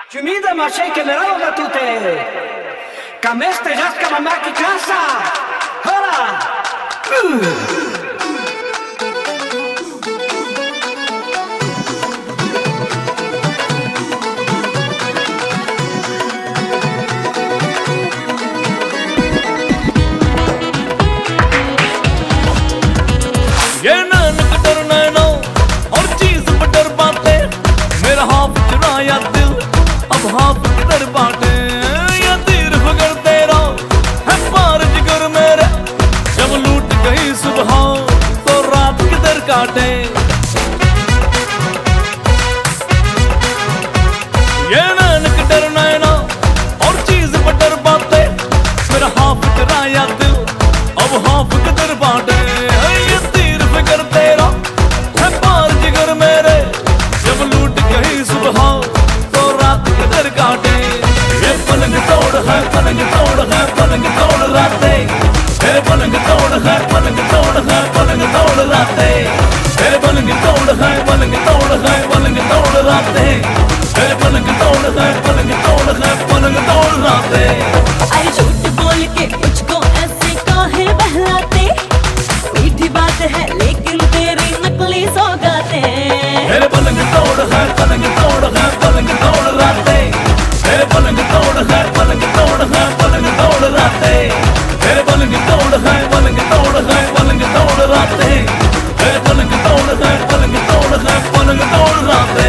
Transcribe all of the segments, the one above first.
Ci mi da ma sei che me roga tutte. Cameste jasca mamma che casa. Ora. ये नानक डर nano और चीज पर डर बाटे मेरा हाफ चुराया दिल अब हाफ किधर बाटे या तीर फिगर तेरा है पार जिगर मेरे जब लूट गई सुबह तो रात किधर काटे ये नानक डर नैनो और चीज पर डर बाटे मेरा हाफ चुराया दिल अब हाफ किधर बाटे फिकर तेरा है पार जिगर मेरे जब लूट गई सुबह तो रात किधर काटे ये पलंग तोड़ है पलंग तोड़ है पलंग तोड़ राते तेरे पलंग तोड़ है पलंग तोड़ है पलंग तोड़ राते तेरे पलंग तोड़ है पलंग तोड़ है पलंग तोड़ राते तेरे पलंग तोड़ है पलंग तोड़ है पलंग तोड़ राते अरे झूठ बोल के मुझको ऐसे काहे बहलाते मीठी बात है लेकिन तेरी नकली सौगातें तेरे पलंग तोड़ है पलंग तोड़ है पलंग तोड़ राते तेरे पलंग तोड़ है पलंग तोड़ है पलंग तोड़ राते तेरे पलंग तोड़ है पलंग तोड़ है पलंग तोड़ राते तेरे पलंग तोड़ है पलंग तोड़ है पलंग तोड़ राते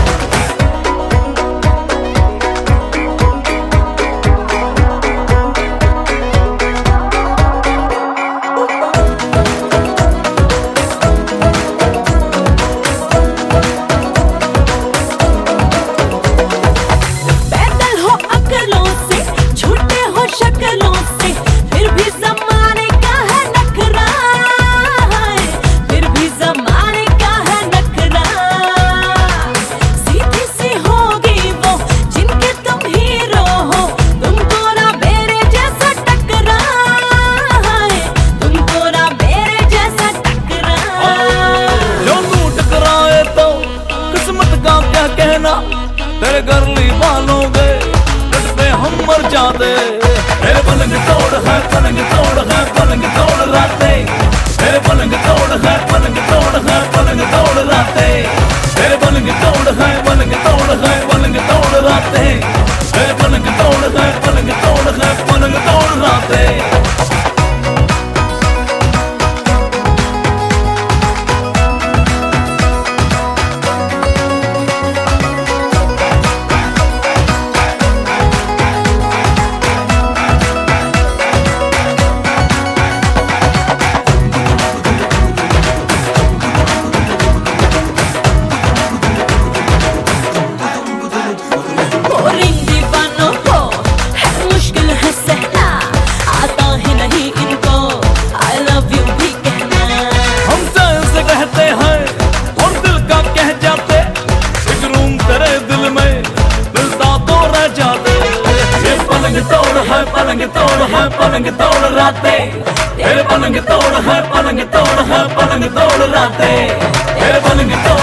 तेरे गरली बालों गए रट पे हम मर जाते तेरे पलंग तोड़ है पलंग तोड़ है पलंग तोड़ राते तेरे पलंग तोड़ है पलंग तोड़ है पलंग तोड़ राते तेरे पलंग तोड़ है पलंग तोड़ है पलंग तोड़ राते तेरे पलंग तोड़ है पलंग तोड़ है पलंग तोड़ राते पलंग तोड़ है पलंग तोड़ राते तेरे पलंग तोड़ है पलंग तोड़ है पलंग तोड़ राते तेरे पलंग तोड़